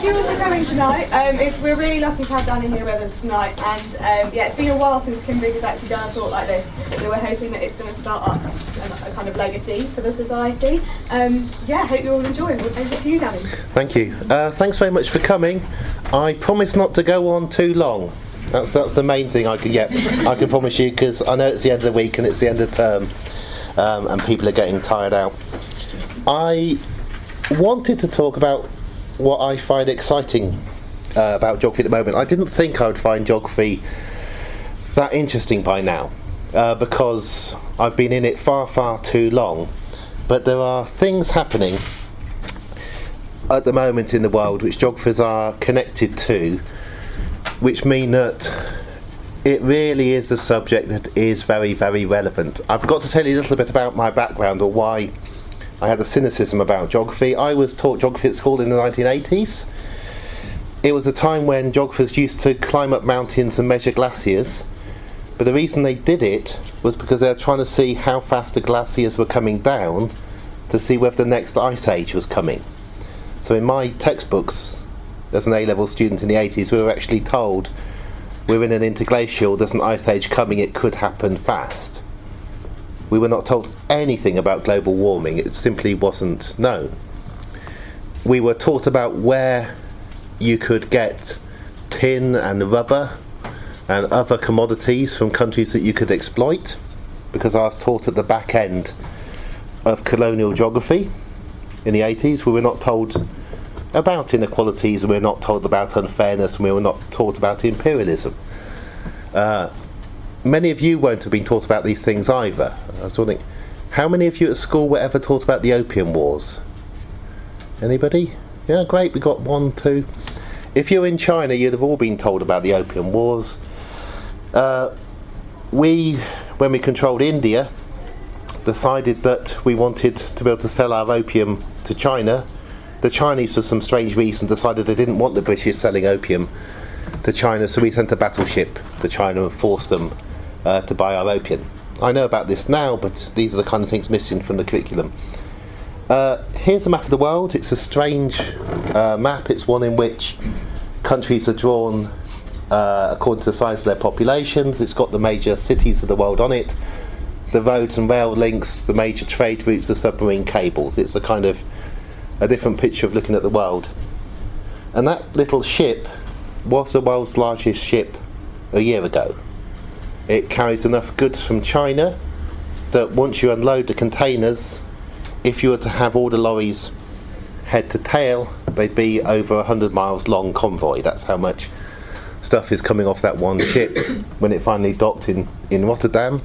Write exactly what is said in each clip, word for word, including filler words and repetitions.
thank you all for coming tonight. Um, it's, we're really lucky to have Danny here with us tonight, and um, yeah, it's been a while since Kingbig has actually done a talk like this, so we're hoping that it's going to start up a, a kind of legacy for the society. Um, yeah, hope you all enjoy. Over to you, Danny. Thank you. Uh, thanks very much for coming. I promise not to go on too long. That's that's the main thing I can yeah I can promise you, because I know it's the end of the week and it's the end of term, um, and people are getting tired out. I wanted to talk about what I find exciting uh, about geography at the moment. I didn't think I would find geography that interesting by now, uh, because I've been in it far, far too long. But there are things happening at the moment in the world which geographers are connected to, which mean that it really is a subject that is very, very relevant. I've got to tell you a little bit about my background, or why I had a cynicism about geography. I was taught geography at school in the nineteen eighties. It was a time when geographers used to climb up mountains and measure glaciers, but the reason they did it was because they were trying to see how fast the glaciers were coming down to see whether the next ice age was coming. So in my textbooks as an A-level student in the eighties, we were actually told we're in an interglacial, there's an ice age coming, it could happen fast. We were not told anything about global warming, it simply wasn't known. We were taught about where you could get tin and rubber and other commodities from countries that you could exploit, because I was taught at the back end of colonial geography in the eighties. We were not told about inequalities, and we were not told about unfairness, and we were not taught about imperialism. Uh, Many of you won't have been taught about these things either. I was wondering, how many of you at school were ever taught about the Opium Wars? Anybody? Yeah, great, we got one, two. If you're in China, you'd have all been told about the Opium Wars. Uh, we, when we controlled India, decided that we wanted to be able to sell our opium to China. The Chinese, for some strange reason, decided they didn't want the British selling opium to China, so we sent a battleship to China and forced them Uh, to buy our opium. I know about this now, but these are the kind of things missing from the curriculum. Uh, here's a map of the world. It's a strange uh, map. It's one in which countries are drawn uh, according to the size of their populations. It's got the major cities of the world on it, the roads and rail links, the major trade routes, the submarine cables. It's a kind of a different picture of looking at the world. And that little ship was the world's largest ship a year ago. It carries enough goods from China that once you unload the containers, if you were to have all the lorries head to tail, they'd be over a hundred miles long convoy. That's how much stuff is coming off that one ship when it finally docked in, in Rotterdam.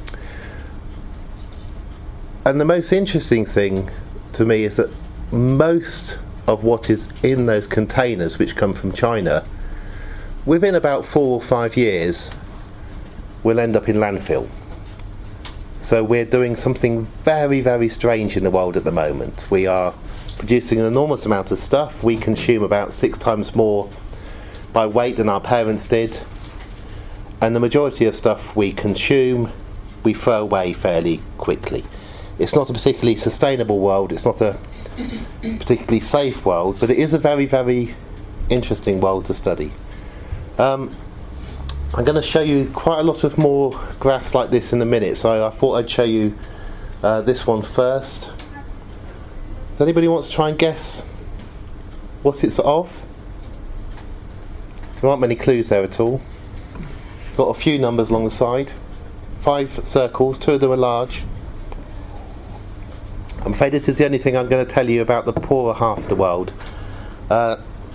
And the most interesting thing to me is that most of what is in those containers, which come from China, within about four or five years will end up in landfill. So we're doing something very, very strange in the world at the moment. We are producing an enormous amount of stuff. We consume about six times more by weight than our parents did, and the majority of stuff we consume we throw away fairly quickly. It's not a particularly sustainable world, it's not a particularly safe world, but it is a very, very interesting world to study. Um, I'm going to show you quite a lot of more graphs like this in a minute, so I thought I'd show you uh, this one first. Does anybody want to try and guess what it's of? There aren't many clues there at all. Got a few numbers along the side. Five circles, two of them are large. I'm afraid this is the only thing I'm going to tell you about the poorer half of the world. Uh,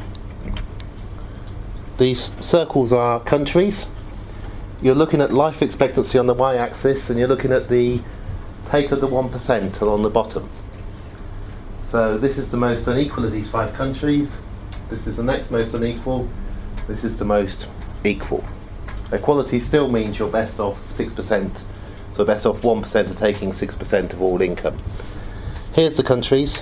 These circles are countries. You're looking at life expectancy on the y-axis, and you're looking at the take of the one percent on the bottom. So this is the most unequal of these five countries. This is the next most unequal. This is the most equal. Equality still means you're best off six percent, so best off one percent are taking six percent of all income. Here's the countries.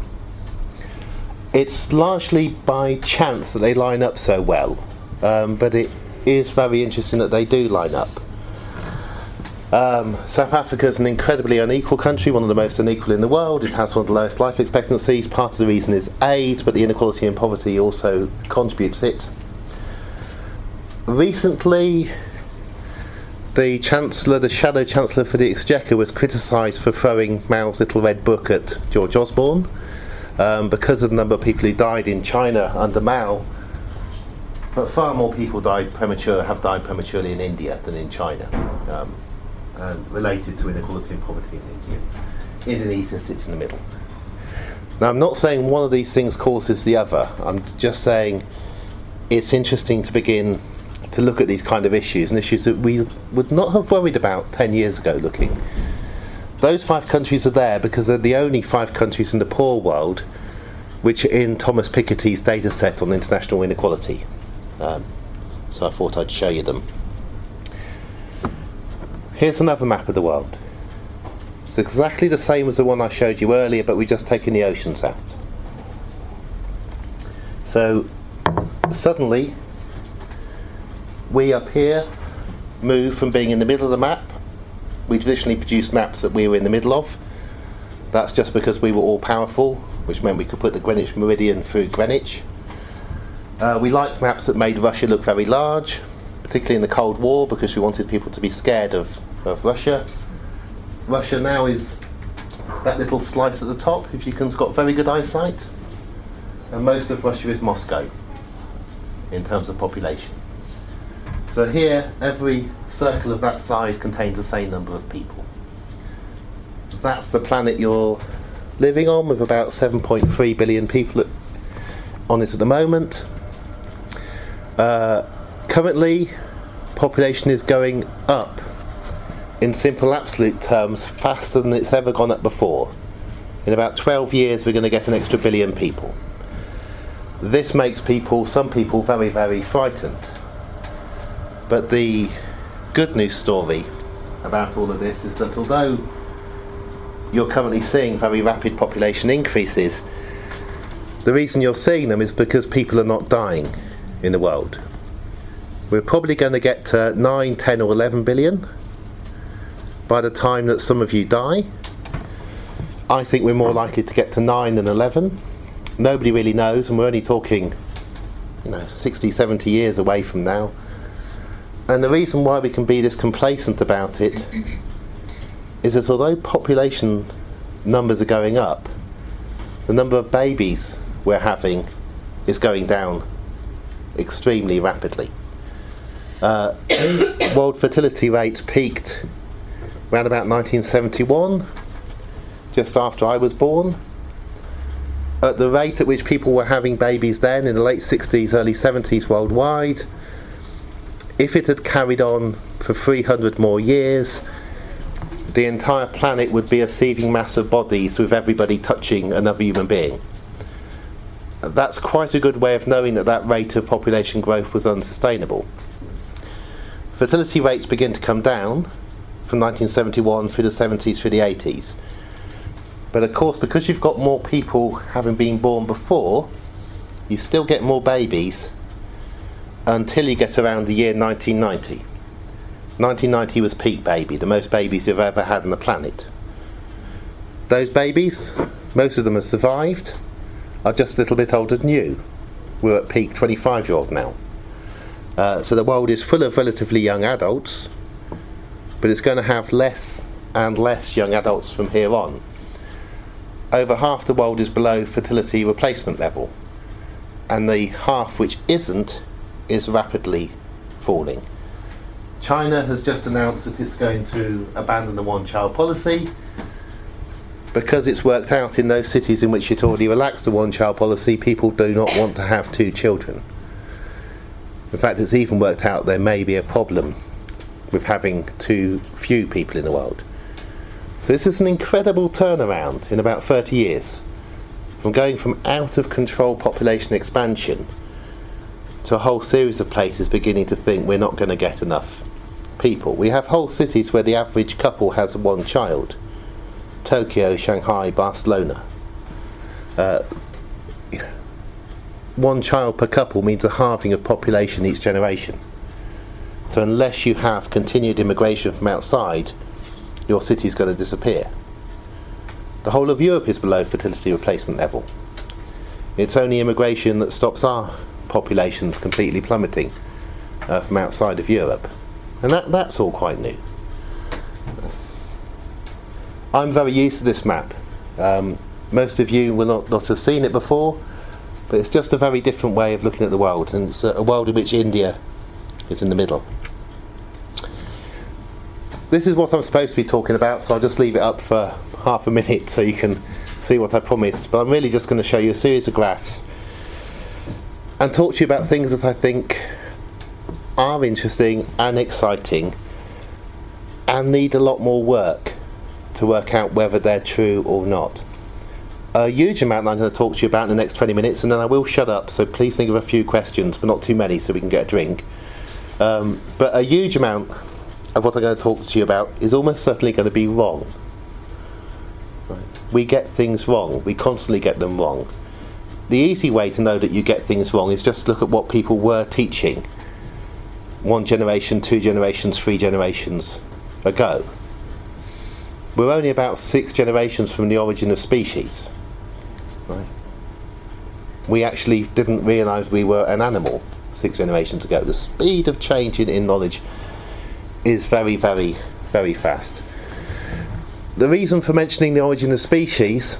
It's largely by chance that they line up so well, um, but it is very interesting that they do line up. Um, South Africa is an incredibly unequal country, one of the most unequal in the world. It has one of the lowest life expectancies. Part of the reason is aid, but the inequality and poverty also contributes it. Recently, the Chancellor, the Shadow Chancellor for the Exchequer, was criticised for throwing Mao's little red book at George Osborne um, because of the number of people who died in China under Mao. But far more people died premature, have died prematurely in India than in China, um, and related to inequality and poverty in India. Indonesia sits in the middle. Now, I'm not saying one of these things causes the other. I'm just saying it's interesting to begin to look at these kind of issues, and issues that we would not have worried about ten years ago looking. Those five countries are there because they're the only five countries in the poor world which are in Thomas Piketty's data set on international inequality. Um, so I thought I'd show you them. Here's another map of the world. It's exactly the same as the one I showed you earlier, but we've just taken the oceans out. So suddenly we up here move from being in the middle of the map. We traditionally produced maps that we were in the middle of. That's just because we were all powerful, which meant we could put the Greenwich Meridian through Greenwich. Uh, we liked maps that made Russia look very large, particularly in the Cold War, because we wanted people to be scared of, of Russia. Russia now is that little slice at the top, if you can, got very good eyesight. And most of Russia is Moscow, in terms of population. So here, every circle of that size contains the same number of people. That's the planet you're living on, with about seven point three billion people at, on it at the moment. Uh, currently, population is going up in simple absolute terms faster than it's ever gone up before. In about twelve years, we're going to get an extra billion people. This makes people, some people, very, very frightened. But the good news story about all of this is that although you're currently seeing very rapid population increases, the reason you're seeing them is because people are not dying in the world. We're probably going to get to nine, ten or eleven billion by the time that some of you die. I think we're more likely to get to nine than eleven. Nobody really knows, and we're only talking, you know, sixty, seventy years away from now. And the reason why we can be this complacent about it is that although population numbers are going up, the number of babies we're having is going down extremely rapidly. Uh, world fertility rates peaked around about nineteen seventy-one, just after I was born. At the rate at which people were having babies then, in the late sixties, early seventies worldwide, if it had carried on for three hundred more years, the entire planet would be a seething mass of bodies with everybody touching another human being. That's quite a good way of knowing that that rate of population growth was unsustainable. Fertility rates begin to come down from nineteen seventy-one through the seventies, through the eighties. But of course, because you've got more people having been born before, you still get more babies until you get around the year nineteen ninety. nineteen ninety was peak baby, the most babies you've ever had on the planet. Those babies, most of them have survived, are just a little bit older than you. We're at peak twenty-five year old now. Uh, so the world is full of relatively young adults, but it's going to have less and less young adults from here on. Over half the world is below fertility replacement level, and the half which isn't is rapidly falling. China has just announced that it's going to abandon the one-child policy because it's worked out in those cities in which it already relaxed the one-child policy, people do not want to have two children. In fact, it's even worked out there may be a problem with having too few people in the world. So this is an incredible turnaround in about thirty years, from going from out of control population expansion to a whole series of places beginning to think we're not going to get enough people. We have whole cities where the average couple has one child. Tokyo, Shanghai, Barcelona. Uh, one child per couple means a halving of population each generation. So unless you have continued immigration from outside, your city's going to disappear. The whole of Europe is below fertility replacement level. It's only immigration that stops our populations completely plummeting uh, from outside of Europe. And that, that's all quite new. I'm very used to this map. Um, most of you will not, not have seen it before, but it's just a very different way of looking at the world, and it's a, a world in which India is in the middle. This is what I'm supposed to be talking about, so I'll just leave it up for half a minute so you can see what I promised. But I'm really just going to show you a series of graphs and talk to you about things that I think are interesting and exciting and need a lot more work to work out whether they're true or not. A huge amount that I'm going to talk to you about in the next twenty minutes, and then I will shut up, so please think of a few questions, but not too many so we can get a drink. Um, but a huge amount of what I'm going to talk to you about is almost certainly going to be wrong. Right. We get things wrong. We constantly get them wrong. The easy way to know that you get things wrong is just look at what people were teaching one generation, two generations, three generations ago. We're only about six generations from the origin of species. Right. We actually didn't realise we were an animal six generations ago. The speed of change in, in knowledge is very, very, very fast. The reason for mentioning the origin of species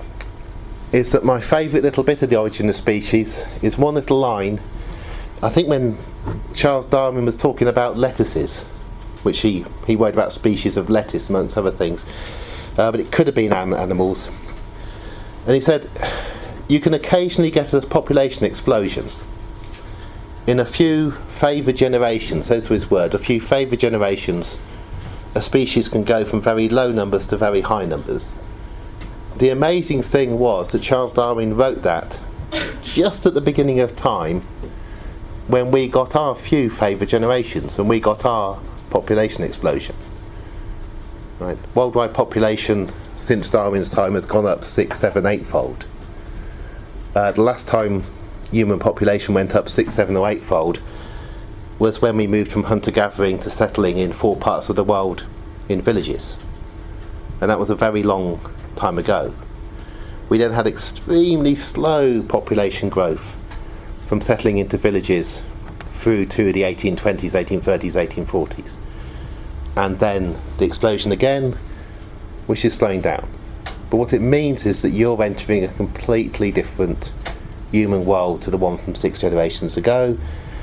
is that my favourite little bit of the origin of species is one little line. I think when Charles Darwin was talking about lettuces, which he, he worried about species of lettuce amongst other things, uh, but it could have been an- animals. And he said, you can occasionally get a population explosion. In a few favoured generations, those were his words, a few favoured generations, a species can go from very low numbers to very high numbers. The amazing thing was that Charles Darwin wrote that just at the beginning of time, when we got our few favoured generations, and we got our population explosion. Right. Worldwide population since Darwin's time has gone up six, seven, eightfold. Uh, the last time human population went up six, seven or eightfold was when we moved from hunter-gathering to settling in four parts of the world in villages. And that was a very long time ago. We then had extremely slow population growth from settling into villages through to the eighteen twenties, eighteen thirties, eighteen forties. And then the explosion again, which is slowing down. But what it means is that you're entering a completely different human world to the one from six generations ago.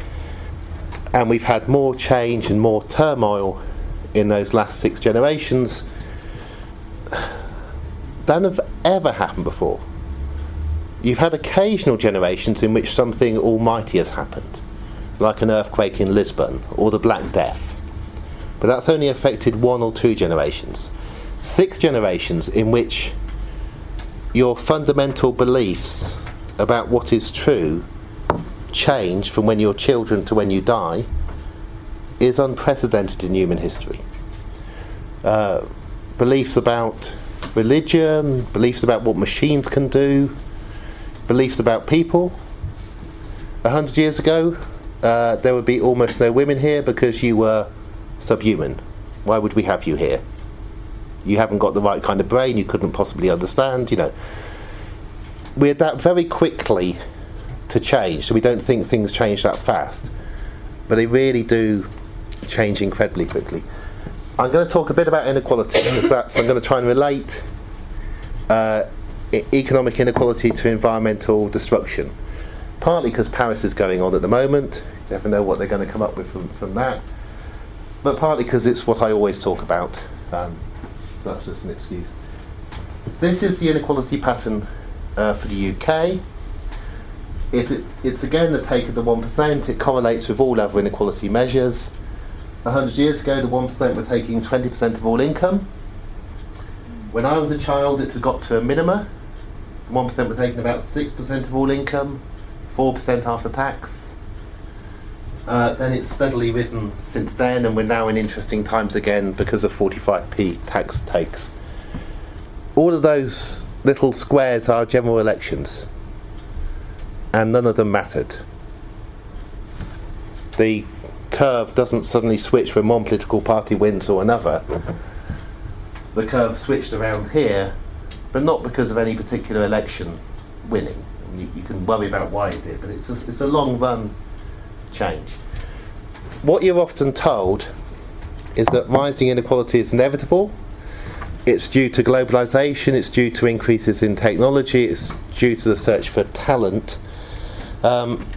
And we've had more change and more turmoil in those last six generations than have ever happened before. You've had occasional generations in which something almighty has happened, like an earthquake in Lisbon or the Black Death. But that's only affected one or two generations. Six generations in which your fundamental beliefs about what is true change from when you're children to when you die is unprecedented in human history. Uh, beliefs about religion, beliefs about what machines can do, beliefs about people. A hundred years ago, uh, there would be almost no women here because you were subhuman. Why would we have you here? You haven't got the right kind of brain, you couldn't possibly understand, you know. We adapt very quickly to change, so we don't think things change that fast. But they really do change incredibly quickly. I'm going to talk a bit about inequality, because that's, I'm going to try and relate uh, e- economic inequality to environmental destruction. Partly because Paris is going on at the moment, you never know what they're going to come up with from, from that. But partly because it's what I always talk about, um, so that's just an excuse. This is the inequality pattern uh, for the U K. It, it, it's again the take of the one percent, it correlates with all other inequality measures. A hundred years ago the one percent were taking twenty percent of all income. When I was a child it had got to a minima. The one percent were taking about six percent of all income, four percent after tax. Uh, then it's steadily risen since then, and we're now in interesting times again because of forty-five p tax takes. All of those little squares are general elections, and none of them mattered. The curve doesn't suddenly switch when one political party wins or another. the curve switched around here, but not because of any particular election winning. You, you can worry about why it did, but it's a, it's a long run change. What you're often told is that rising inequality is inevitable. It's due to globalization, it's due to increases in technology, it's due to the search for talent. Um,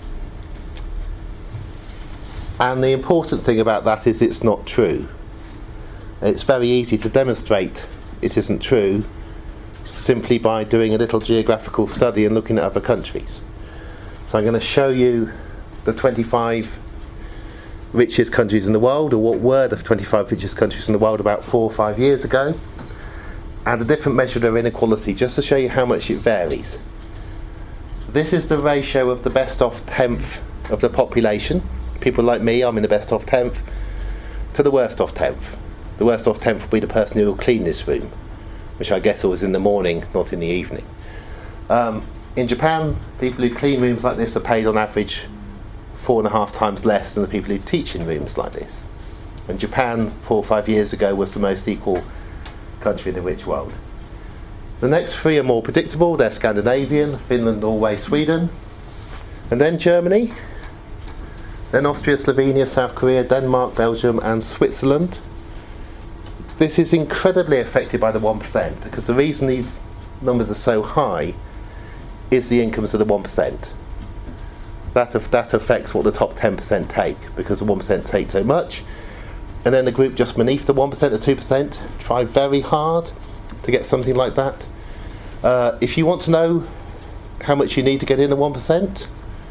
and the important thing about that is it's not true. It's very easy to demonstrate it isn't true simply by doing a little geographical study and looking at other countries. So I'm going to show you the twenty-five richest countries in the world, or what were the twenty-five richest countries in the world about four or five years ago, and a different measure of their inequality, just to show you how much it varies. This is the ratio of the best off tenth of the population. People like me, I'm in the best off tenth, to the worst off tenth. The worst off tenth will be the person who will clean this room, which I guess was in the morning, not in the evening. Um, in Japan, people who clean rooms like this are paid on average four and a half times less than the people who teach in rooms like this. And Japan, four or five years ago, was the most equal country in the rich world. The next three are more predictable. They're Scandinavian: Finland, Norway, Sweden. And then Germany. Then Austria, Slovenia, South Korea, Denmark, Belgium and Switzerland. This is incredibly affected by the one percent, because the reason these numbers are so high is the incomes of the one percent. That, af- that affects what the top ten percent take, because the one percent take so much. And then the group just beneath the one percent, the two percent, try very hard to get something like that. Uh, if you want to know how much you need to get in the one percent,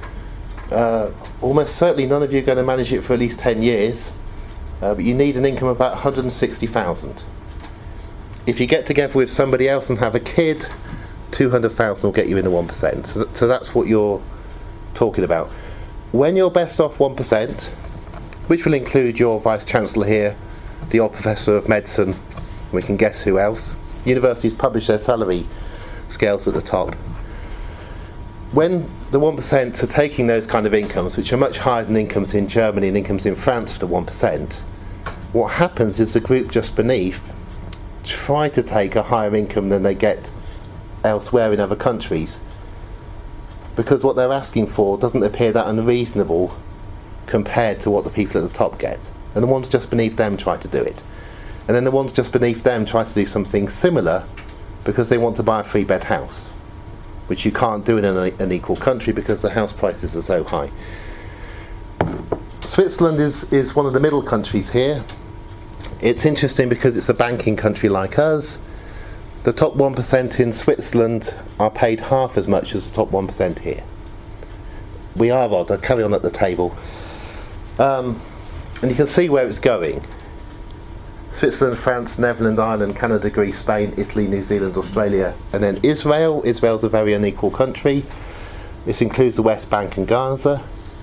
uh, almost certainly none of you are going to manage it for at least ten years. Uh, but you need an income of about one hundred sixty thousand. If you get together with somebody else and have a kid, two hundred thousand will get you in the one percent. So, th- so that's what you're talking about. When you're best off one percent, which will include your Vice Chancellor here, the old Professor of Medicine, we can guess who else. Universities publish their salary scales at the top. When the one percent are taking those kind of incomes, which are much higher than incomes in Germany and incomes in France for the one percent, what happens is the group just beneath try to take a higher income than they get elsewhere in other countries, because what they're asking for doesn't appear that unreasonable compared to what the people at the top get. And the ones just beneath them try to do it. And then the ones just beneath them try to do something similar because they want to buy a three-bed house, which you can't do in an, an equal country because the house prices are so high. Switzerland is, is one of the middle countries here. It's interesting because it's a banking country like us. The top one percent in Switzerland are paid half as much as the top one percent here. We are odd. I'll carry on at the table. Um, and you can see where it's going. Switzerland, France, Netherlands, Ireland, Canada, Greece, Spain, Italy, New Zealand, Australia, and then Israel. Israel's a very unequal country. This includes the West Bank and Gaza.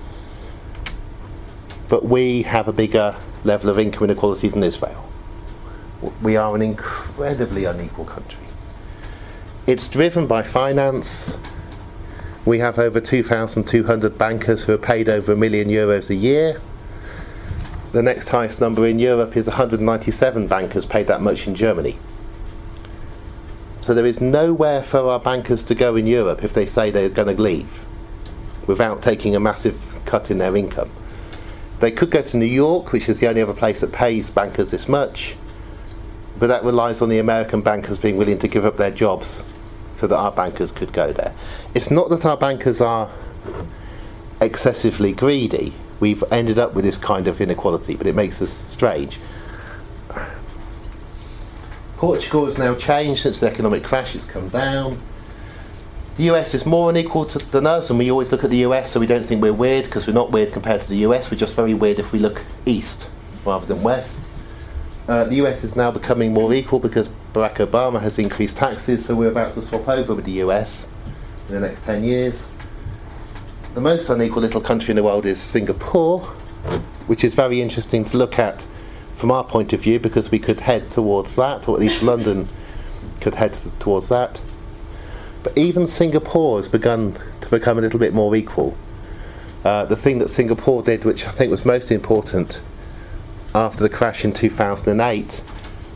But we have a bigger level of income inequality than Israel. We are an incredibly unequal country. It's driven by finance. We have over two thousand two hundred bankers who are paid over a million euros a year. The next highest number in Europe is one hundred ninety-seven bankers paid that much in Germany. So there is nowhere for our bankers to go in Europe if they say they're going to leave without taking a massive cut in their income. They could go to New York, which is the only other place that pays bankers this much, but that relies on the American bankers being willing to give up their jobs so that our bankers could go there. It's not that our bankers are excessively greedy. We've ended up with this kind of inequality, but it makes us strange. Portugal has now changed since the economic crash. It's come down. The U S is more unequal to, than us, and we always look at the U S so we don't think we're weird, because we're not weird compared to the U S. We're just very weird if we look east rather than west. Uh, the U S is now becoming more equal because Barack Obama has increased taxes, so we're about to swap over with the U S in the next ten years. The most unequal little country in the world is Singapore, which is very interesting to look at from our point of view, because we could head towards that, or at least London could head t- towards that. But even Singapore has begun to become a little bit more equal. Uh, the thing that Singapore did, which I think was most important after the crash in two thousand eight,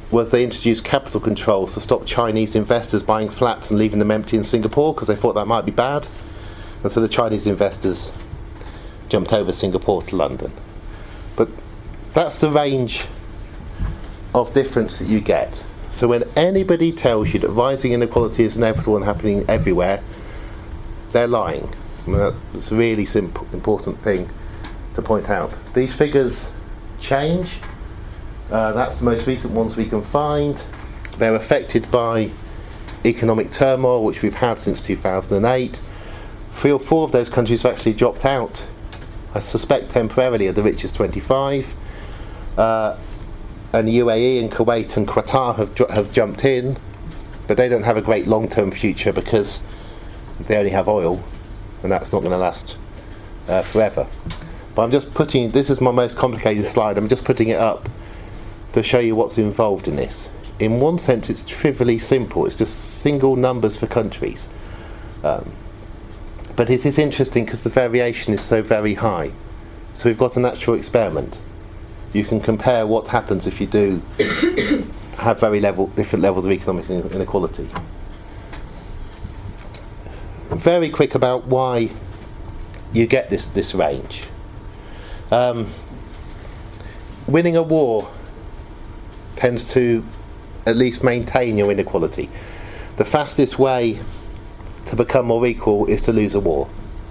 was they introduced capital controls to stop Chinese investors buying flats and leaving them empty in Singapore because they thought that might be bad. And so the Chinese investors jumped over Singapore to London. But that's the range of difference that you get. So when anybody tells you that rising inequality is inevitable and happening everywhere, they're lying. I mean, that's a really simple, important thing to point out. These figures change. Uh, that's the most recent ones we can find. They're affected by economic turmoil, which we've had since two thousand eight. Three or four of those countries have actually dropped out, I suspect temporarily, of the richest twenty-five. Uh, and the U A E and Kuwait and Qatar have, ju- have jumped in, but they don't have a great long-term future because they only have oil, and that's not going to last uh, forever. But I'm just putting, this is my most complicated slide, I'm just putting it up to show you what's involved in this. In one sense it's trivially simple, it's just single numbers for countries. Um, but it is interesting because the variation is so very high. So we've got a natural experiment. You can compare what happens if you do have very level, different levels of economic inequality. Very quick about why you get this, this range. Um, winning a war tends to at least maintain your inequality. The fastest way to become more equal is to lose a war.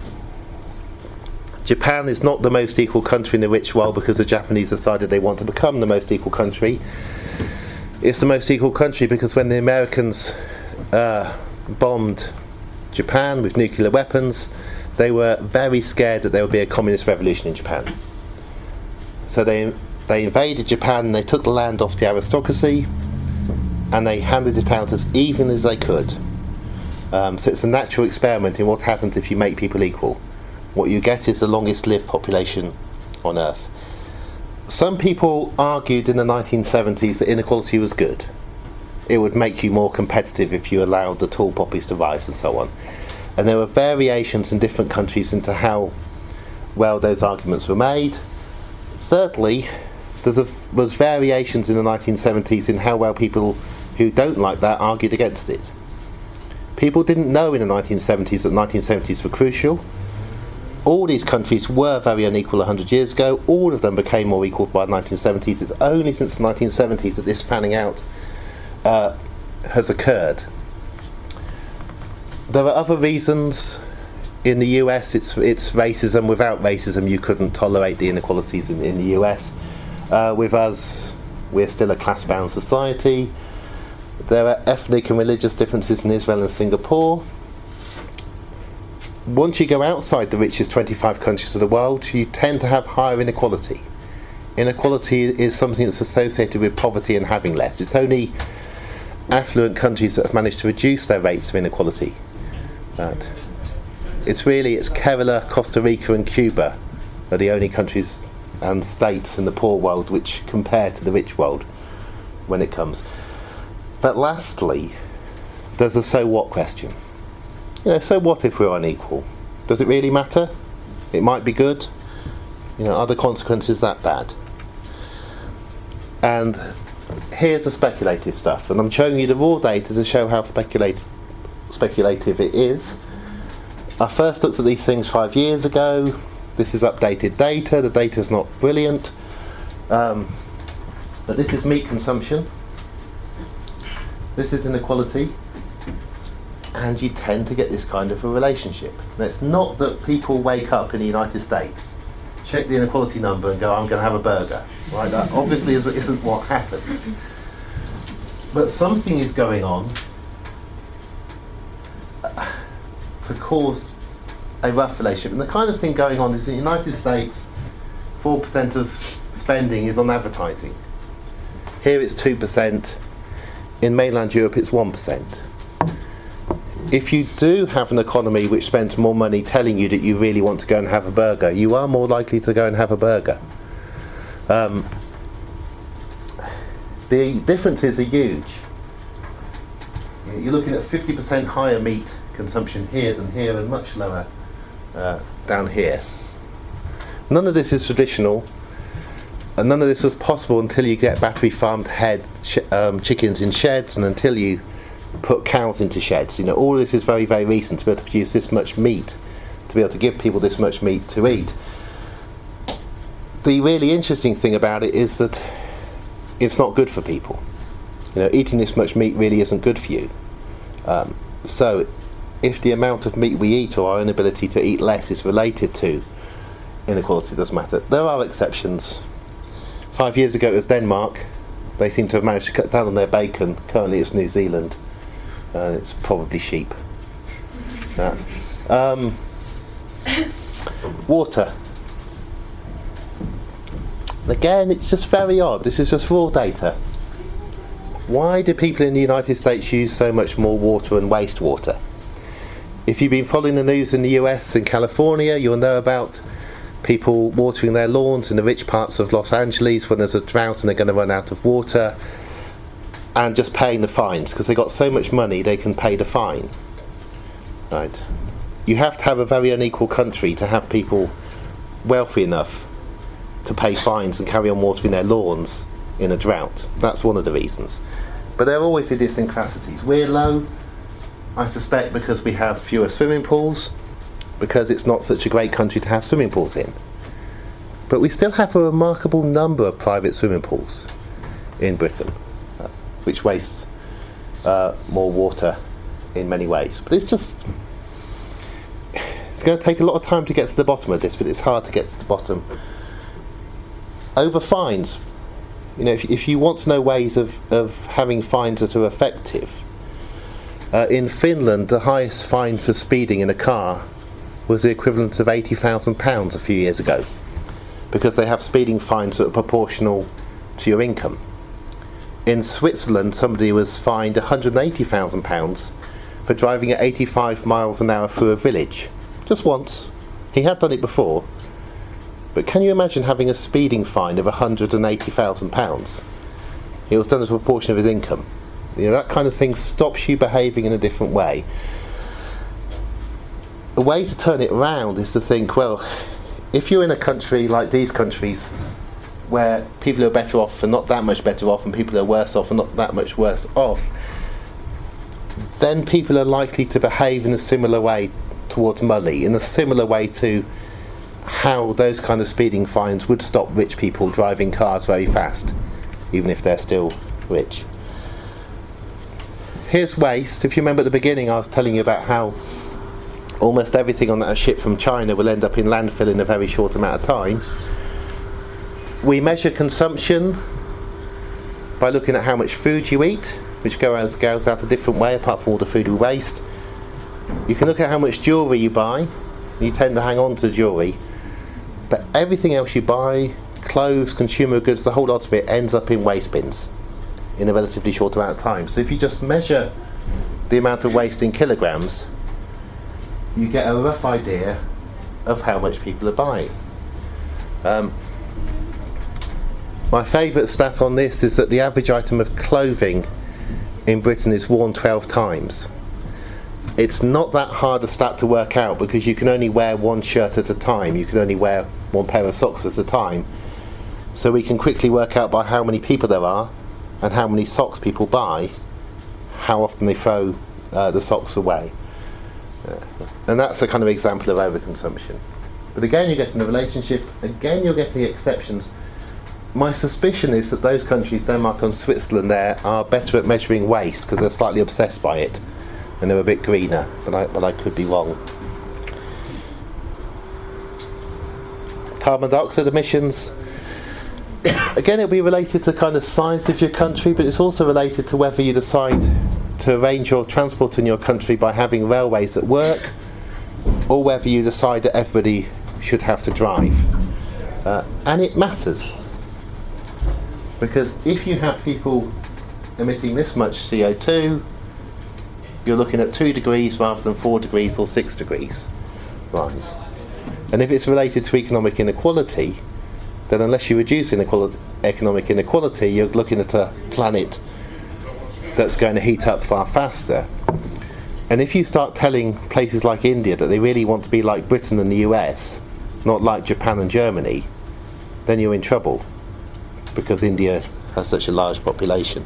Japan is not the most equal country in the rich world because the Japanese decided they want to become the most equal country. It's the most equal country because when the Americans uh, bombed Japan with nuclear weapons, they were very scared that there would be a communist revolution in Japan. So they they invaded Japan and they took the land off the aristocracy and they handed it out as even as they could. Um, so it's a natural experiment in what happens if you make people equal. What you get is the longest lived population on Earth. Some people argued in the nineteen seventies that inequality was good. It would make you more competitive if you allowed the tall poppies to rise and so on. And there were variations in different countries into how well those arguments were made. Thirdly, there was variations in the nineteen seventies in how well people who don't like that argued against it. People didn't know in the nineteen seventies that nineteen seventies were crucial. All these countries were very unequal one hundred years ago. All of them became more equal by the nineteen seventies. It's only since the nineteen seventies that this fanning out uh, has occurred. There are other reasons. In the U S, it's it's racism. Without racism, you couldn't tolerate the inequalities in, in the U S. Uh, with us, we're still a class-bound society. There are ethnic and religious differences in Israel and Singapore. Once you go outside the richest twenty-five countries of the world, you tend to have higher inequality. Inequality is something that's associated with poverty and having less. It's only affluent countries that have managed to reduce their rates of inequality. That it's really, it's Kerala, Costa Rica and Cuba are the only countries and states in the poor world which compare to the rich world when it comes. But lastly, there's a so what question. You know, so what if we're unequal? Does it really matter? It might be good. You know, are the consequences that bad? And here's the speculative stuff, and I'm showing you the raw data to show how speculate, speculative it is. I first looked at these things five years ago. This is updated data. The data is not brilliant, um, but this is meat consumption. This is inequality. And you tend to get this kind of a relationship. And it's not that people wake up in the United States, check the inequality number and go, I'm going to have a burger. Right? That obviously isn't what happens. But something is going on to cause a rough relationship. And the kind of thing going on is in the United States, four percent of spending is on advertising. Here it's two percent. In mainland Europe it's one percent. If you do have an economy which spends more money telling you that you really want to go and have a burger, you are more likely to go and have a burger. Um, the differences are huge. You're looking at fifty percent higher meat consumption here than here, and much lower uh, down here. None of this is traditional. and none of this was possible until you get battery farmed head sh- um, chickens in sheds, and until you put cows into sheds. You know, all of this is very, very recent to be able to produce this much meat, to be able to give people this much meat to eat. The really interesting thing about it is that it's not good for people. You know, eating this much meat really isn't good for you. Um, so, if the amount of meat we eat or our inability to eat less is related to inequality, it doesn't matter. There are exceptions. Five years ago it was Denmark. They seem to have managed to cut down on their bacon. Currently it's New Zealand. Uh, it's probably sheep. Uh, um, water. Again, it's just very odd. This is just raw data. Why do people in the United States use so much more water and wastewater? If you've been following the news in the U S and California, you'll know about people watering their lawns in the rich parts of Los Angeles when there's a drought and they're going to run out of water, and just paying the fines because they've got so much money they can pay the fine. Right? You have to have a very unequal country to have people wealthy enough to pay fines and carry on watering their lawns in a drought. That's one of the reasons. But there are always idiosyncrasies. We're low, I suspect, because we have fewer swimming pools, because it's not such a great country to have swimming pools in. But we still have a remarkable number of private swimming pools in Britain, uh, which wastes uh, more water in many ways. But it's just, it's going to take a lot of time to get to the bottom of this, but it's hard to get to the bottom. Over fines, you know, if, if you want to know ways of, of having fines that are effective, uh, in Finland the highest fine for speeding in a car was the equivalent of eighty thousand pounds a few years ago, because they have speeding fines that are proportional to your income. In Switzerland, somebody was fined one hundred eighty thousand pounds for driving at eighty-five miles an hour through a village. Just once. He had done it before. But can you imagine having a speeding fine of one hundred eighty thousand pounds? It was done as a proportion of his income. You know, that kind of thing stops you behaving in a different way. A way to turn it around is to think, well, if you're in a country like these countries where people are better off and not that much better off, and people are worse off and not that much worse off, then people are likely to behave in a similar way towards money, in a similar way to how those kind of speeding fines would stop rich people driving cars very fast, even if they're still rich. Here's waste. If you remember at the beginning I was telling you about how almost everything on that ship from China will end up in landfill in a very short amount of time. We measure consumption by looking at how much food you eat, which goes, goes out a different way apart from all the food we waste. You can look at how much jewellery you buy. You tend to hang on to jewellery. But everything else you buy, clothes, consumer goods, the whole lot of it ends up in waste bins in a relatively short amount of time. So if you just measure the amount of waste in kilograms, you get a rough idea of how much people are buying. Um, my favourite stat on this is that the average item of clothing in Britain is worn twelve times. It's not that hard a stat to work out because you can only wear one shirt at a time. You can only wear one pair of socks at a time. So we can quickly work out by how many people there are and how many socks people buy, how often they throw uh, the socks away. Uh, and that's the kind of example of overconsumption. But again, you're getting the relationship, again you're getting exceptions. My suspicion is that those countries, Denmark and Switzerland there, are better at measuring waste because they're slightly obsessed by it and they're a bit greener, but I, but I could be wrong. Carbon dioxide emissions, again it'll be related to kind of size of your country, but it's also related to whether you decide to arrange your transport in your country by having railways that work, or whether you decide that everybody should have to drive. Uh, and it matters, because if you have people emitting this much C O two, you're looking at two degrees rather than four degrees or six degrees rise. And if it's related to economic inequality, then unless you reduce inequality, economic inequality, you're looking at a planet that's going to heat up far faster. And if you start telling places like India that they really want to be like Britain and the U S, not like Japan and Germany, then you're in trouble. because India has such a large population.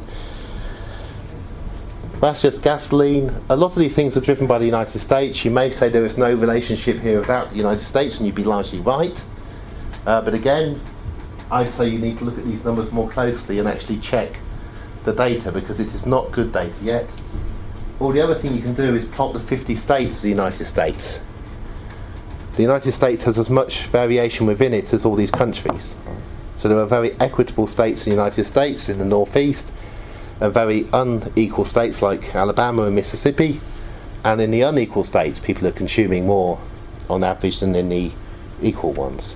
That's just gasoline. A lot of these things are driven by the United States. You may say there is no relationship here without the United States, and you'd be largely right. Uh, but again, I say you need to look at these numbers more closely and actually check the data, because it is not good data yet. Or the other thing you can do is plot the fifty states of the United States. The United States has as much variation within it as all these countries. So there are very equitable states in the United States, in the northeast, and very unequal states like Alabama and Mississippi, and in the unequal states people are consuming more on average than in the equal ones.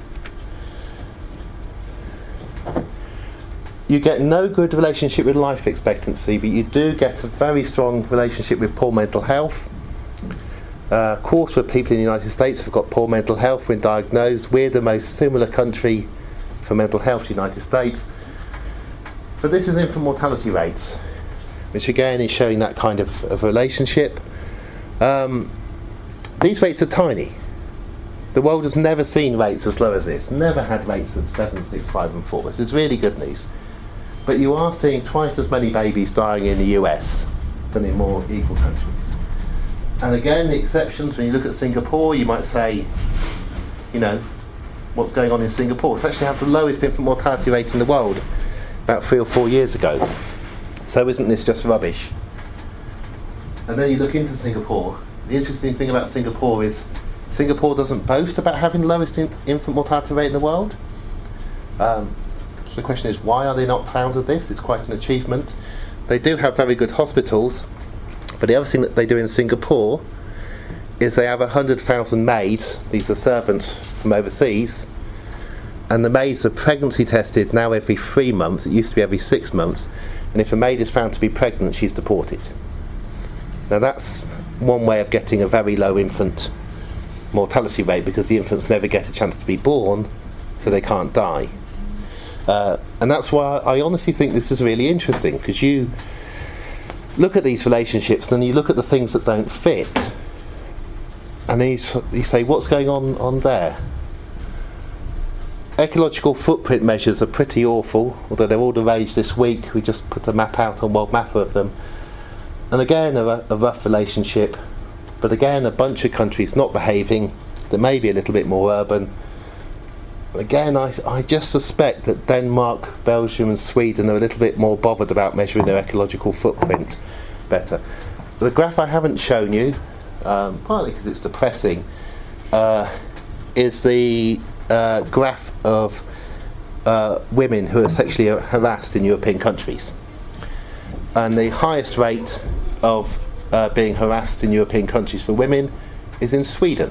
You get no good relationship with life expectancy, but you do get a very strong relationship with poor mental health. Uh, a quarter of people in the United States have got poor mental health when diagnosed. We're the most similar country for mental health to the United States. But this is infant mortality rates, which again is showing that kind of, of relationship. Um, these rates are tiny. The world has never seen rates as low as this, never had rates of seven, six, five and four. This is really good news. But you are seeing twice as many babies dying in the U S than in more equal countries. And again, the exceptions, when you look at Singapore, you might say, you know, what's going on in Singapore? It actually has the lowest infant mortality rate in the world about three or four years ago. So isn't this just rubbish? And then you look into Singapore. The interesting thing about Singapore is Singapore doesn't boast about having the lowest in infant mortality rate in the world. Um, so the question is, why are they not proud of this? It's quite an achievement. They do have very good hospitals, but the other thing that they do in Singapore is they have one hundred thousand maids. These are servants from overseas, and the maids are pregnancy tested now every three months. It used to be every six months, and if a maid is found to be pregnant, she's deported. Now that's one way of getting a very low infant mortality rate, because the infants never get a chance to be born, so they can't die. Uh, and that's why I honestly think this is really interesting, because you look at these relationships and you look at the things that don't fit, and then you, you say, what's going on on there? Ecological footprint measures are pretty awful, although they're all the rage this week. We just put a map out on World Mapper of them. And again, a, a rough relationship, but again, a bunch of countries not behaving, that may be a little bit more urban. Again, I, I just suspect that Denmark, Belgium and Sweden are a little bit more bothered about measuring their ecological footprint better. The graph I haven't shown you, um, partly because it's depressing, uh, is the uh, graph of uh, women who are sexually harassed in European countries. And the highest rate of uh, being harassed in European countries for women is in Sweden.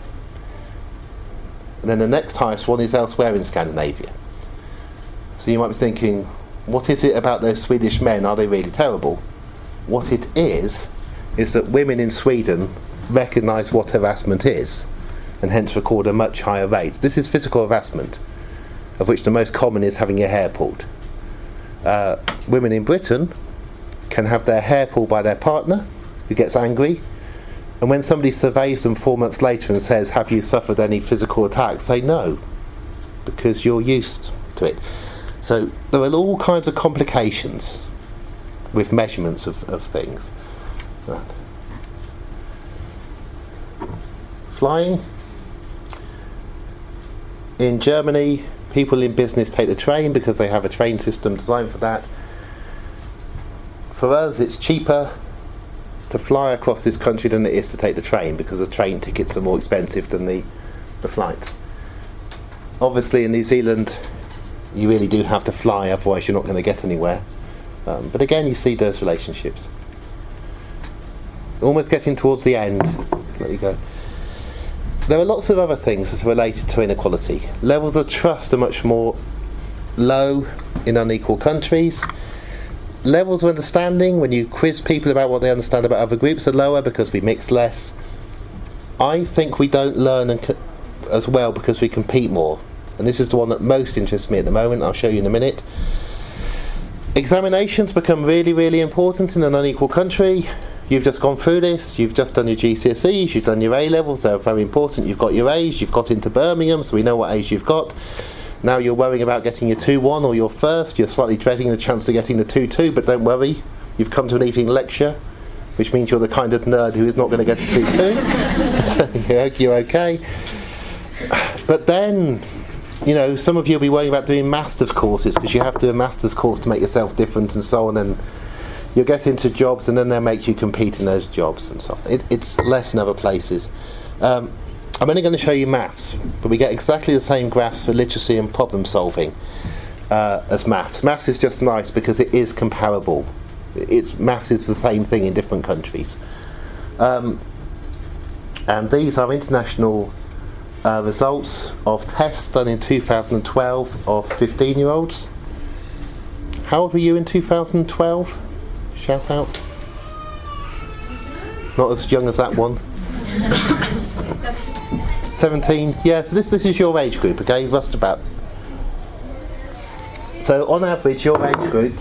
And then the next highest one is elsewhere in Scandinavia. So you might be thinking, what is it about those Swedish men? Are they really terrible? What it is, is that women in Sweden recognise what harassment is, and hence record a much higher rate. This is physical harassment, of which the most common is having your hair pulled. Uh, women in Britain can have their hair pulled by their partner, who gets angry, and when somebody surveys them four months later and says, have you suffered any physical attacks, say no, because you're used to it. So there are all kinds of complications with measurements of, of things. Right. Flying. In Germany, people in business take the train because they have a train system designed for that. For us, it's cheaper to fly across this country than it is to take the train, because the train tickets are more expensive than the, the flights. Obviously in New Zealand you really do have to fly, otherwise you're not going to get anywhere. Um, but again, you see those relationships. Almost getting towards the end. Let you go. There are lots of other things that are related to inequality. Levels of trust are much more low in unequal countries. Levels of understanding, when you quiz people about what they understand about other groups, are lower because we mix less. I think we don't learn and co- as well because we compete more. And this is the one that most interests me at the moment. I'll show you in a minute. Examinations become really, really important in an unequal country. You've just gone through this. You've just done your G C S Es. You've done your A-levels. They're very important. You've got your A's. You've got into Birmingham, so we know what A's you've got. Now you're worrying about getting your two one or your first. You're slightly dreading the chance of getting the two two, but don't worry. You've come to an evening lecture, which means you're the kind of nerd who is not going to get a two two. So you're okay. But then, you know, some of you will be worrying about doing master's courses, because you have to do a master's course to make yourself different and so on, and you'll get into jobs and then they'll make you compete in those jobs and so on. It, it's less in other places. Um, I'm only going to show you maths, but we get exactly the same graphs for literacy and problem solving uh, as maths. Maths is just nice because it is comparable. It's, maths is the same thing in different countries. Um, and these are international uh, results of tests done in two thousand twelve of fifteen year olds. How old were you in two thousand twelve? Shout out. Not as young as that one. seventeen. Yeah, so this this is your age group, okay? Just about. So on average, your age group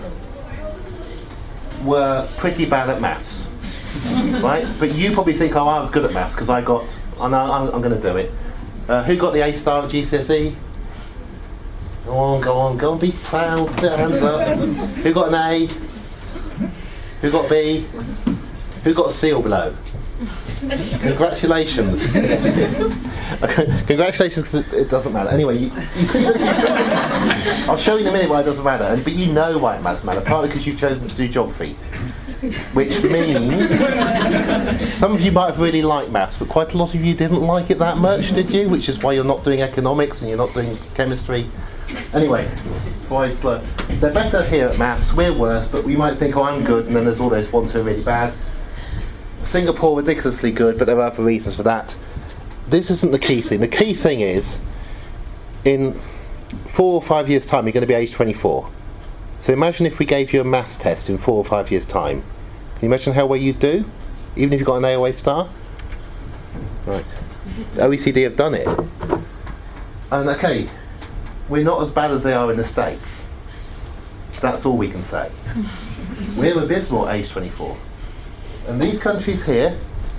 were pretty bad at maths, right? But you probably think, oh, I was good at maths because I got. I know I'm, I'm going to do it. Uh, who got the A star at G C S E? Go on, go on, go on, be proud. Put your hands up. Who got an A? Who got B? Who got a C or below? Congratulations. Okay, congratulations, because it doesn't matter. Anyway, you, you see that, I'll show you in a minute why it doesn't matter, and, but you know why it doesn't matter, partly because you've chosen to do geography. Which means some of you might have really liked maths, but quite a lot of you didn't like it that much, did you? Which is why you're not doing economics and you're not doing chemistry. Anyway, quite slow. They're better here at maths, we're worse, but we might think, oh, I'm good, and then there's all those ones who are really bad. Singapore, ridiculously good, but there are other reasons for that. This isn't the key thing. The key thing is, in four or five years' time, you're going to be age twenty-four. So imagine if we gave you a maths test in four or five years' time. Can you imagine how well you'd do? Even if you got an A O A star? Right. O E C D have done it. And okay, we're not as bad as they are in the States. That's all we can say. We're abysmal at age twenty-four. And these countries here,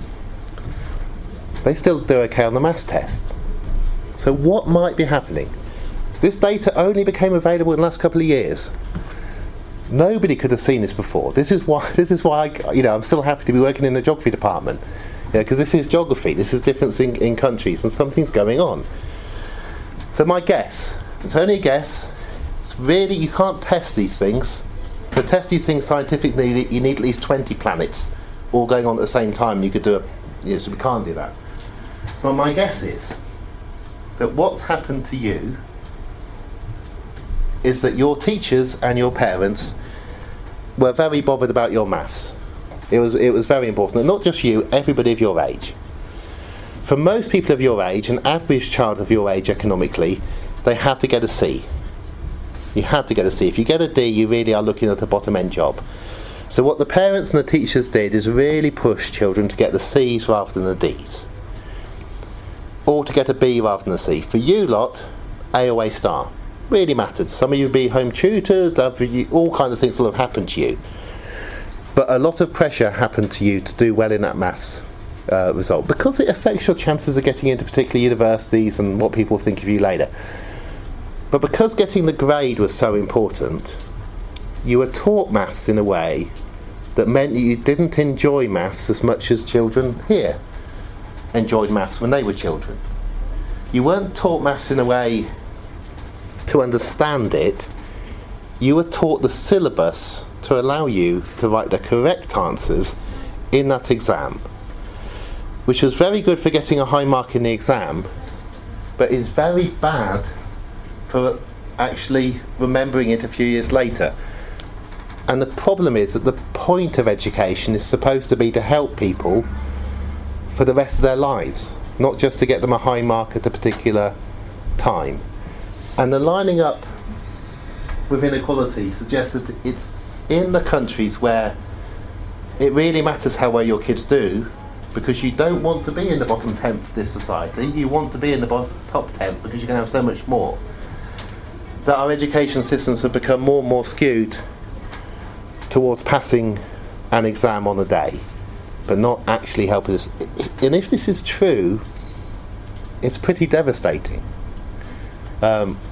they still do okay on the maths test. So what might be happening? This data only became available in the last couple of years. Nobody could have seen this before. This is why. This is why. I, you know, I'm still happy to be working in the geography department. Yeah, because this is geography. This is difference in, in countries, and something's going on. So my guess. It's only a guess. It's really, you can't test these things. To test these things scientifically, you need at least twenty planets all going on at the same time. You could do a. Yeah, so we can't do that. But my guess is that what's happened to you is that your teachers and your parents were very bothered about your maths. It was it was very important, and not just you, everybody of your age. For most people of your age, an average child of your age economically, they had to get a C. You had to get a C. If you get a D, you really are looking at a bottom end job. So what the parents and the teachers did is really push children to get the C's rather than the D's. Or to get a B rather than a C. For you lot, A O A star. Really mattered. Some of you would be home tutors, all kinds of things will have happened to you. But a lot of pressure happened to you to do well in that maths uh, result, because it affects your chances of getting into particular universities and what people think of you later. But because getting the grade was so important, you were taught maths in a way that meant you didn't enjoy maths as much as children here enjoyed maths when they were children. You weren't taught maths in a way to understand it. You were taught the syllabus to allow you to write the correct answers in that exam, which was very good for getting a high mark in the exam, but is very bad for actually remembering it a few years later. And the problem is that the point of education is supposed to be to help people for the rest of their lives, not just to get them a high mark at a particular time. And the lining up with inequality suggests that it's in the countries where it really matters how well your kids do, because you don't want to be in the bottom tenth of this society, you want to be in the bottom, top tenth, because you can have so much more, that our education systems have become more and more skewed towards passing an exam on a day, but not actually helping us. And if this is true, it's pretty devastating. Um,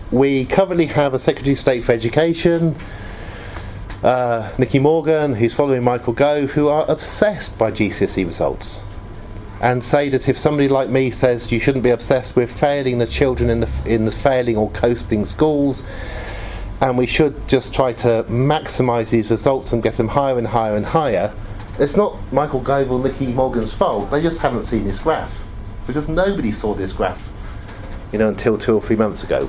we currently have a Secretary of State for Education, uh, Nicky Morgan, who's following Michael Gove, who are obsessed by G C S E results, and say that if somebody like me says you shouldn't be obsessed with failing the children in the in the failing or coasting schools, and we should just try to maximise these results and get them higher and higher and higher, it's not Michael Gove or Nicky Morgan's fault. They just haven't seen this graph, because nobody saw this graph, you know, until two or three months ago.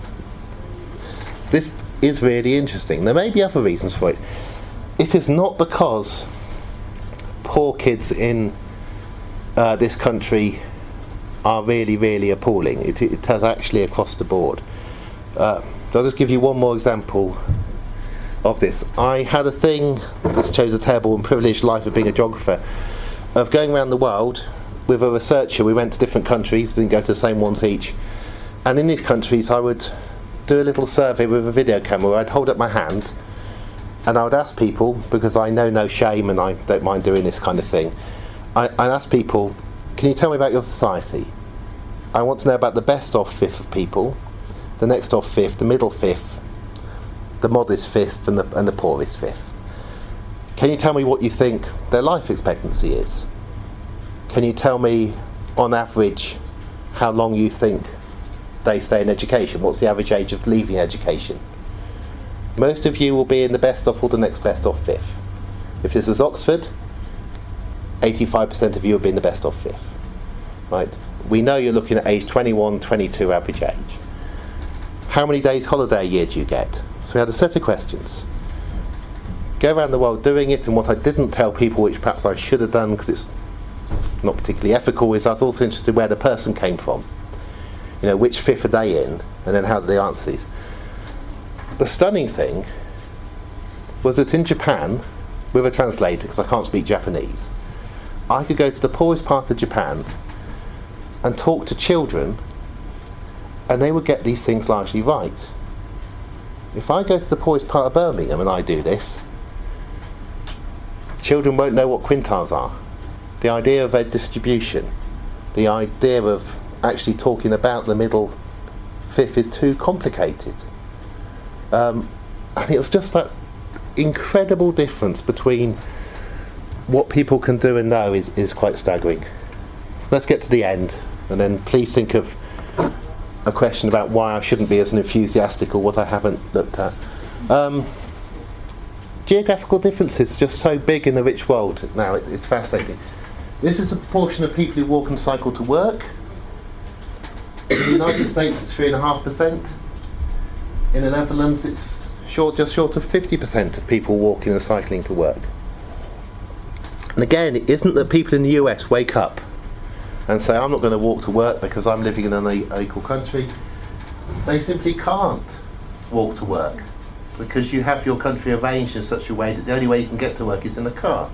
This is really interesting. There may be other reasons for it. It is not because poor kids in uh, this country are really, really appalling. It, it has actually across the board. Uh, I'll just give you one more example of this. I had a thing, this shows a terrible and privileged life of being a geographer, of going around the world with a researcher. We went to different countries, didn't go to the same ones each, and in these countries I would do a little survey with a video camera. I'd hold up my hand and I would ask people, because I know no shame and I don't mind doing this kind of thing, I, I'd ask people, can you tell me about your society? I want to know about the best off fifth of people, the next off fifth, the middle fifth, the modest fifth, and the, and the poorest fifth. Can you tell me what you think their life expectancy is? Can you tell me, on average, how long you think they stay in education? What's the average age of leaving education? Most of you will be in the best off or the next best off fifth. If this was Oxford, eighty-five percent of you will be in the best off fifth. Right? We know you're looking at age twenty-one, twenty-two average age. How many days holiday a year do you get? So we had a set of questions. Go around the world doing it, and what I didn't tell people, which perhaps I should have done because it's not particularly ethical, is I was also interested in where the person came from. You know, which fifth are they in, and then how did they answer these. The stunning thing was that in Japan, with a translator, because I can't speak Japanese, I could go to the poorest part of Japan and talk to children, and they would get these things largely right. If I go to the poorest part of Birmingham and I do this, children won't know what quintiles are. The idea of ed distribution, the idea of actually talking about the middle fifth is too complicated. Um, and it was just that incredible difference between what people can do and know is, is quite staggering. Let's get to the end, and then please think of a question about why I shouldn't be as enthusiastic or what I haven't looked at. Um, geographical differences are just so big in the rich world now, it, it's fascinating. This is a proportion of people who walk and cycle to work. In the United States it's three point five percent. In the Netherlands it's short, just short of fifty percent of people walking and cycling to work. And again, it isn't that people in the U S wake up and say, I'm not going to walk to work because I'm living in an unequal country. They simply can't walk to work because you have your country arranged in such a way that the only way you can get to work is in a car.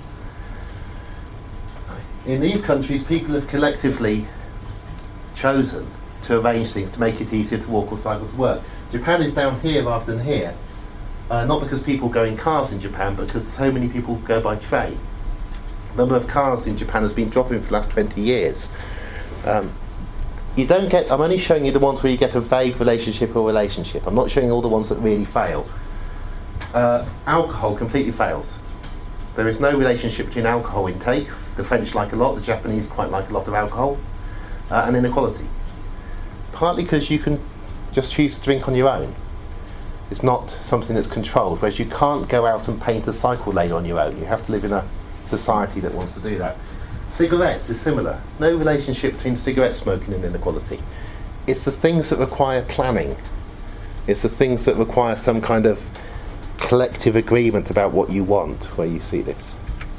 In these countries, people have collectively chosen to arrange things to make it easier to walk or cycle to work. Japan is down here rather than here, uh, not because people go in cars in Japan, but because so many people go by train. The number of cars in Japan has been dropping for the last twenty years. Um, you don't get, I'm only showing you the ones where you get a vague relationship or relationship. I'm not showing you all the ones that really fail. Uh, alcohol completely fails. There is no relationship between alcohol intake, the French like a lot, the Japanese quite like a lot of alcohol, uh, and inequality. Partly because you can just choose to drink on your own. It's not something that's controlled, whereas you can't go out and paint a cycle lane on your own. You have to live in a society that wants to do that. Cigarettes is similar. No relationship between cigarette smoking and inequality. It's the things that require planning. It's the things that require some kind of collective agreement about what you want where you see this.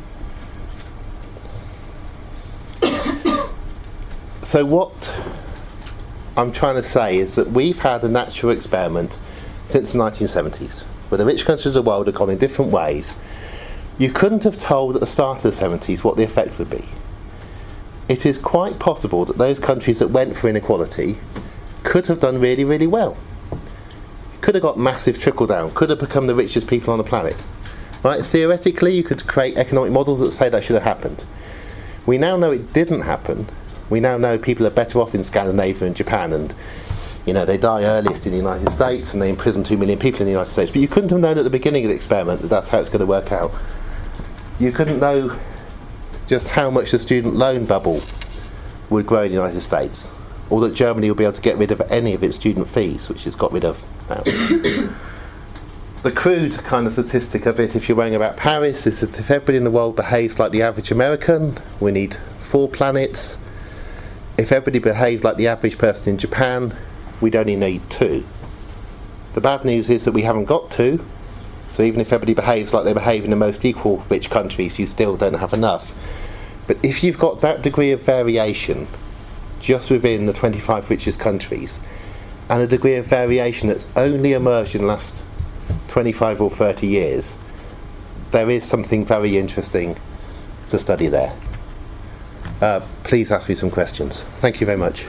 So what I'm trying to say is that we've had a natural experiment since the nineteen seventies, where the rich countries of the world have gone in different ways. You couldn't have told at the start of the seventies what the effect would be. It is quite possible that those countries that went for inequality could have done really, really well. Could have got massive trickle down, could have become the richest people on the planet. Right? Theoretically, you could create economic models that say that should have happened. We now know it didn't happen. We now know people are better off in Scandinavia and Japan, and You know, they die earliest in the United States and they imprison two million people in the United States. But you couldn't have known at the beginning of the experiment that that's how it's going to work out. You couldn't know just how much the student loan bubble would grow in the United States, or that Germany would be able to get rid of any of its student fees, which it's got rid of now. The crude kind of statistic of it, if you're worrying about Paris, is that if everybody in the world behaves like the average American, we need four planets. If everybody behaved like the average person in Japan, we'd only need two. The bad news is that we haven't got two, so even if everybody behaves like they behave in the most equal rich countries, you still don't have enough. But if you've got that degree of variation just within the twenty-five richest countries, and a degree of variation that's only emerged in the last twenty-five or thirty years, there is something very interesting to study there. Uh, please ask me some questions. Thank you very much.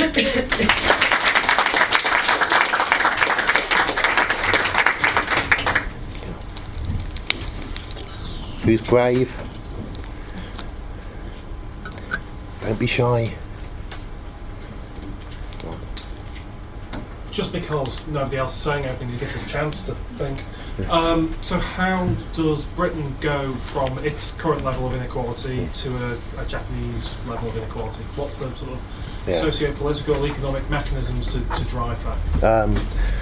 Who's brave? Don't be shy. Go on. Just because nobody else is saying anything, you get a chance to think. Um, so how does Britain go from its current level of inequality to a, a Japanese level of inequality? What's the sort of yeah. socio-political, economic mechanisms to, to drive that? Um,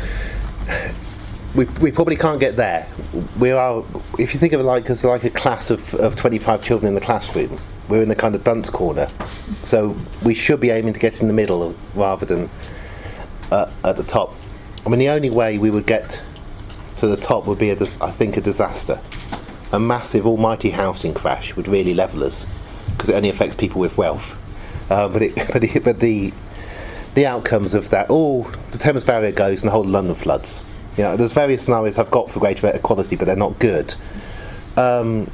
we, we probably can't get there. We are, if you think of it like as like a class of, of twenty-five children in the classroom, we're in the kind of dunce corner. So we should be aiming to get in the middle rather than uh, at the top. I mean, the only way we would get to the top would be, a dis- I think, a disaster. A massive almighty housing crash would really level us, because it only affects people with wealth. Uh, but it, but, it, but the the outcomes of that, oh, the Thames Barrier goes and the whole of London floods. You know, there's various scenarios I've got for greater equality, but they're not good. Um,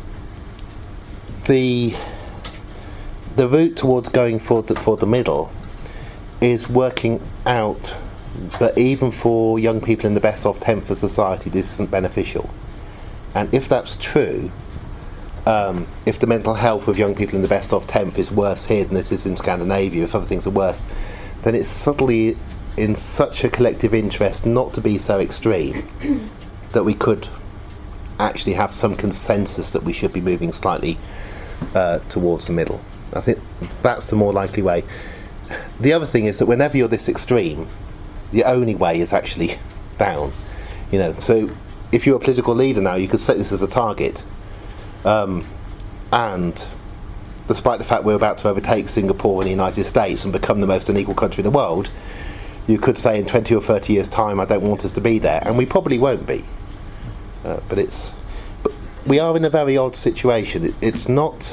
the the route towards going for the, for the middle is working out that even for young people in the best of tenth of society, this isn't beneficial. And if that's true, um, if the mental health of young people in the best of tenth is worse here than it is in Scandinavia, if other things are worse, then it's subtly in such a collective interest not to be so extreme that we could actually have some consensus that we should be moving slightly uh, towards the middle. I think that's the more likely way. The other thing is that whenever you're this extreme, the only way is actually down. You know, so if you're a political leader now, you could set this as a target, um, and despite the fact we're about to overtake Singapore and the United States and become the most unequal country in the world, you could say in twenty or thirty years' time, I don't want us to be there, and we probably won't be. Uh, but it's, but we are in a very odd situation. It, it's not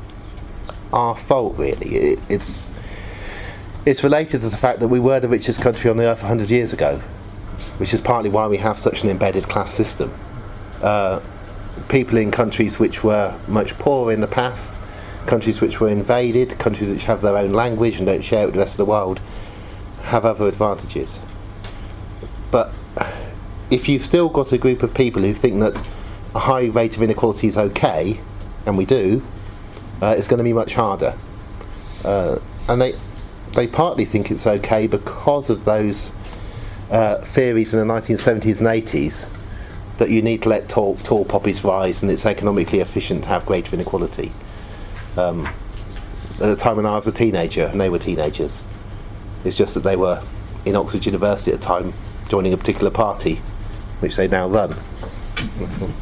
our fault, really. It, it's it's related to the fact that we were the richest country on the earth one hundred years ago, which is partly why we have such an embedded class system. Uh, people in countries which were much poorer in the past, countries which were invaded, countries which have their own language and don't share it with the rest of the world, have other advantages. But if you've still got a group of people who think that a high rate of inequality is okay, and we do, uh, it's going to be much harder. Uh, and they they partly think it's okay because of those uh, theories in the nineteen seventies and eighties that you need to let tall, tall poppies rise and it's economically efficient to have greater inequality. Um, at the time when I was a teenager and they were teenagers, it's just that they were in Oxford University at the time joining a particular party which they now run. That's all.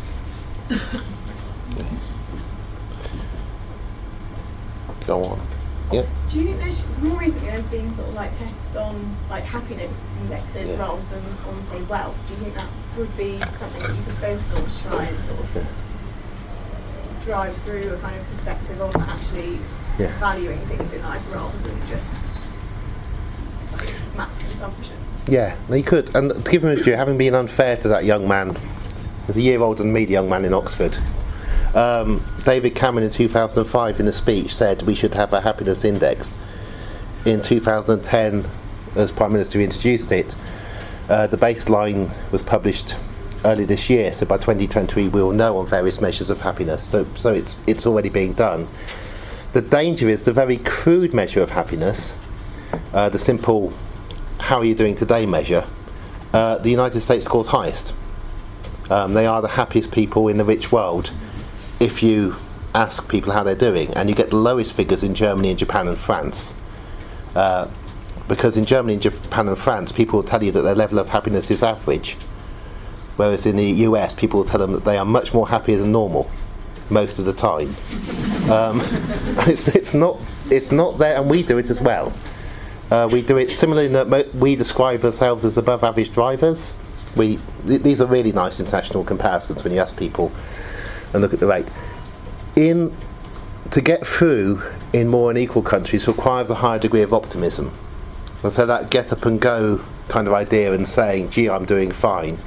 Go on. Yeah. Do you think there's more recently there's been sort of like tests on like happiness indexes Yeah. rather than on say wealth? Do you think that would be something that you could focus on to try and sort of Yeah. drive through a kind of perspective on actually Yeah. valuing things in life rather than just mass consumption? Yeah, they could. And to give him a due, having been unfair to that young man, there's a year older than me, the young man in Oxford. Um, David Cameron in two thousand five in a speech said we should have a happiness index. In two thousand ten, as Prime Minister, he introduced it. Uh, the baseline was published early this year, so by twenty twenty we will know on various measures of happiness. So, so it's it's already being done. The danger is the very crude measure of happiness, uh, the simple how are you doing today measure, uh, the United States scores highest. Um, they are the happiest people in the rich world if you ask people how they're doing, and you get the lowest figures in Germany and Japan and France. Uh, because in Germany and Japan and France, people will tell you that their level of happiness is average, whereas in the U S, people will tell them that they are much more happier than normal most of the time. Um, and it's, it's not it's not there, and we do it as well. Uh, we do it similarly in that mo- we describe ourselves as above average drivers. We th- these are really nice international comparisons when you ask people and look at the rate. In to get through in more unequal countries requires a higher degree of optimism. And so that get up and go kind of idea and saying, gee, I'm doing fine,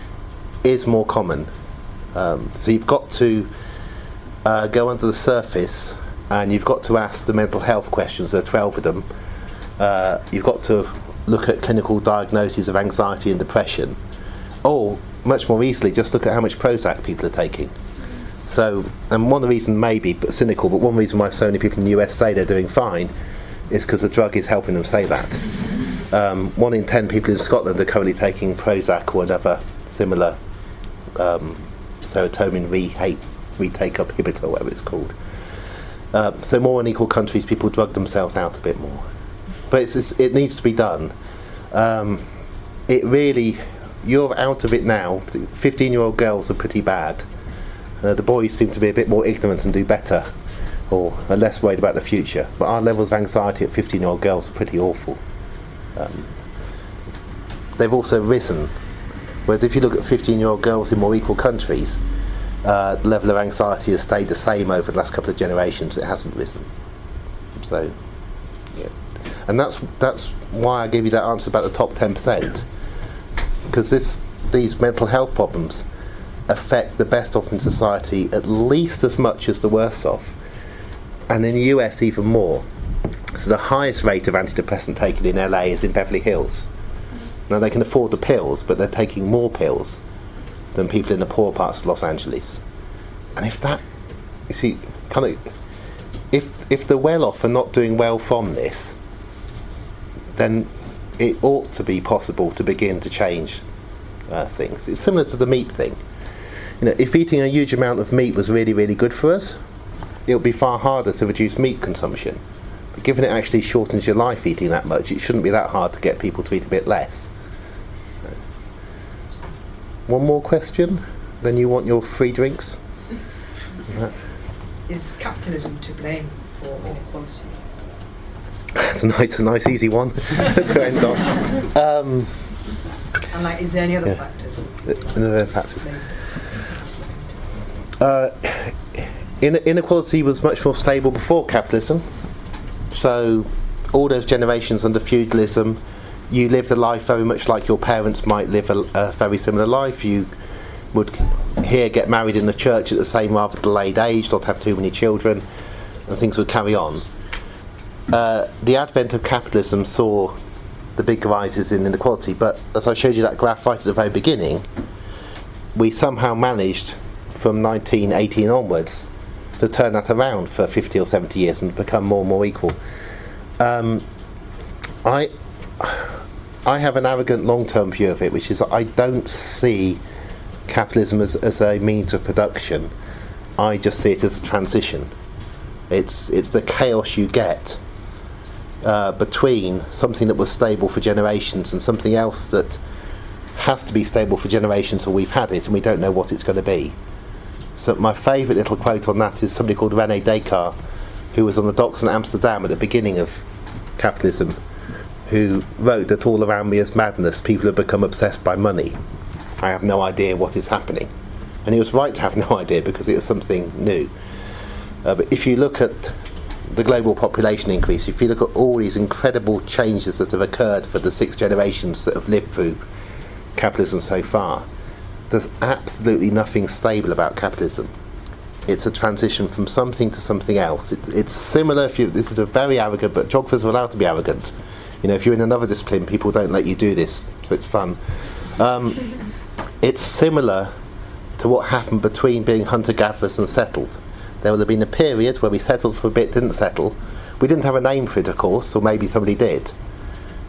is more common. Um, so you've got to uh, go under the surface, and you've got to ask the mental health questions. There are twelve of them. Uh, you've got to look at clinical diagnoses of anxiety and depression, or much more easily just look at how much Prozac people are taking. So, and one reason, maybe but cynical, but one reason why so many people in the U S say they're doing fine is because the drug is helping them say that. Um, one in ten people in Scotland are currently taking Prozac or another similar um, serotonin re- retake inhibitor, whatever it's called. Uh, so more unequal countries, people drug themselves out a bit more. But it's, it's, it needs to be done. Um, it really, you're out of it now. fifteen-year-old girls are pretty bad. Uh, the boys seem to be a bit more ignorant and do better, or are less worried about the future. But our levels of anxiety at fifteen-year-old girls are pretty awful. Um, they've also risen. Whereas if you look at fifteen-year-old girls in more equal countries, uh, the level of anxiety has stayed the same over the last couple of generations. It hasn't risen. So, yeah. And that's that's why I gave you that answer about the top ten percent. Because this these mental health problems affect the best off in society at least as much as the worst off. And in the U S even more. So the highest rate of antidepressant taken in L A is in Beverly Hills. Now they can afford the pills, but they're taking more pills than people in the poor parts of Los Angeles. And if that, you see, kind of, if if the well-off are not doing well from this, then it ought to be possible to begin to change uh, things. It's similar to the meat thing. You know, if eating a huge amount of meat was really, really good for us, it would be far harder to reduce meat consumption. But given it actually shortens your life eating that much, it shouldn't be that hard to get people to eat a bit less. One more question? Then you want your free drinks? Is capitalism to blame for inequality? That's a nice, a nice easy one to end on. Um, and like, is there any other yeah. factors? Any other factors? Uh, in- inequality was much more stable before capitalism. So all those generations under feudalism, you lived a life very much like your parents might live a, a very similar life. You would here get married in the church at the same rather delayed age, not have too many children, and things would carry on. Uh, the advent of capitalism saw the big rises in inequality, but as I showed you that graph right at the very beginning, we somehow managed from nineteen eighteen onwards to turn that around for fifty or seventy years and become more and more equal. Um, I I have an arrogant long-term view of it, which is I don't see capitalism as, as a means of production. I just see it as a transition. It's it's the chaos you get uh, between something that was stable for generations and something else that has to be stable for generations, or we've had it and we don't know what it's going to be. So my favourite little quote on that is somebody called René Descartes, who was on the docks in Amsterdam at the beginning of capitalism, who wrote that all around me is madness, people have become obsessed by money. I have no idea what is happening. And he was right to have no idea because it was something new. Uh, but if you look at the global population increase, if you look at all these incredible changes that have occurred for the six generations that have lived through capitalism so far, there's absolutely nothing stable about capitalism. It's a transition from something to something else. It, it's similar, if you, this is a very arrogant, but geographers are allowed to be arrogant. You know, if you're in another discipline, people don't let you do this, so it's fun. Um, it's similar to what happened between being hunter-gatherers and settled. There would have been a period where we settled for a bit, didn't settle. We didn't have a name for it, of course, or maybe somebody did.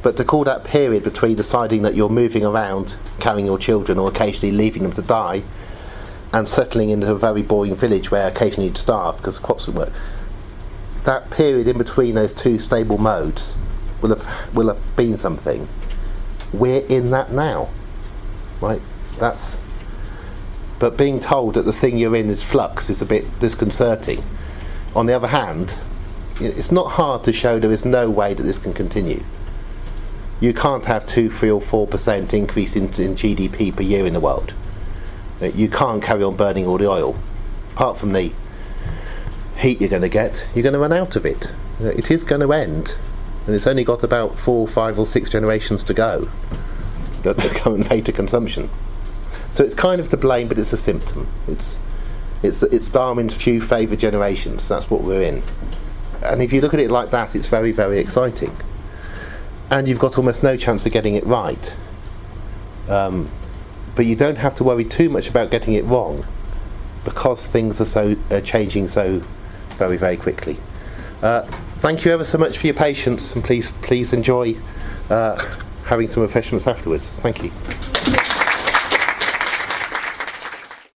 But to call that period between deciding that you're moving around, carrying your children, or occasionally leaving them to die, and settling into a very boring village where occasionally you'd starve because the crops would work, that period in between those two stable modes will have will have been something. We're in that now, right? That's. But being told that the thing you're in is flux is a bit disconcerting. On the other hand, it's not hard to show there is no way that this can continue. You can't have two, three, or four percent increase in, in G D P per year in the world. You can't carry on burning all the oil. Apart from the heat you're going to get, you're going to run out of it. It is going to end, and it's only got about four, five, or six generations to go that the current rate of consumption. So it's kind of to blame, but it's a symptom. It's it's it's Darwin's few favoured generations. That's what we're in. And if you look at it like that, it's very, very exciting. And you've got almost no chance of getting it right. Um, but you don't have to worry too much about getting it wrong, because things are so uh, changing so very, very quickly. Uh, thank you ever so much for your patience, and please, please enjoy uh, having some refreshments afterwards. Thank you.